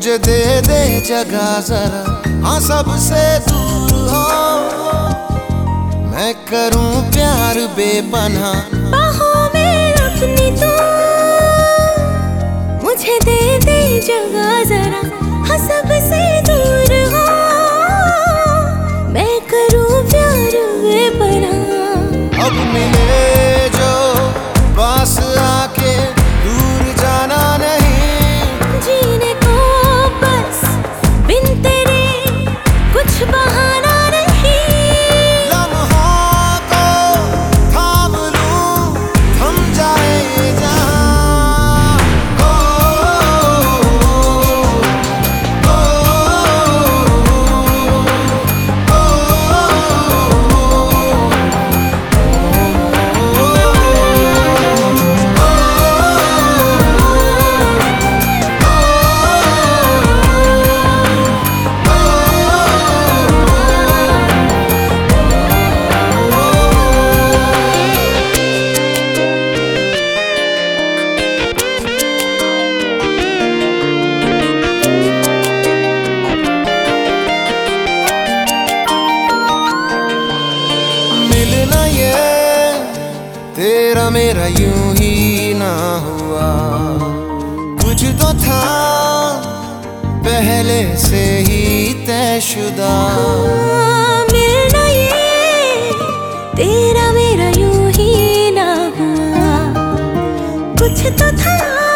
मुझे दे दे जगह जरा, हाँ सबसे दूर हो। मैं करूं प्यार बेपनाह बाहों में अपनी तो, मुझे दे दे जगह जरा, हाँ सबसे दूर हो। मैं करूं प्यार बेपनाह। अब मिले जो पास आके दूर जाना नहीं, जीने को बस बिन तेरे कुछ बहाना नहीं। लम्हों को थाम लूं, थम जाए जहां। मिलना ये तेरा मेरा यूं ही ना हुआ, कुछ तो था पहले से ही तयशुदा। मिलना ये तेरा मेरा यूं ही ना हुआ, कुछ तो था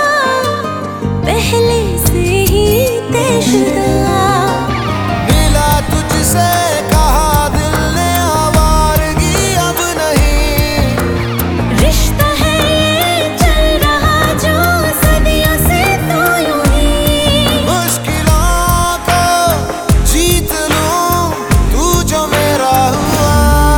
पहले से ही तयशुदा। मिला तुझसे कहा दिल ने आवारगी अब नहीं, रिश्ता है ये चल रहा जो सदियों से तो यूं ही। मुश्किलों को जीत लूं तू जो मेरा हुआ।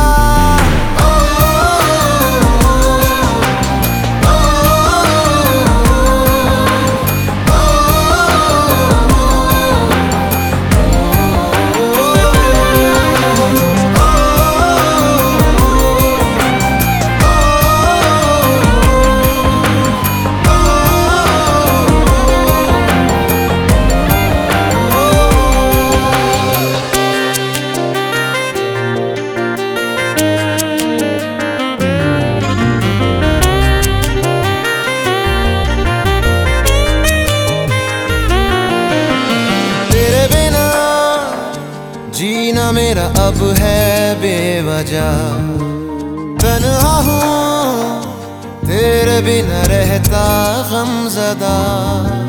जीना मेरा अब है बेवजह, तन्हा हूँ तेरे बिना रहता गमज़दा।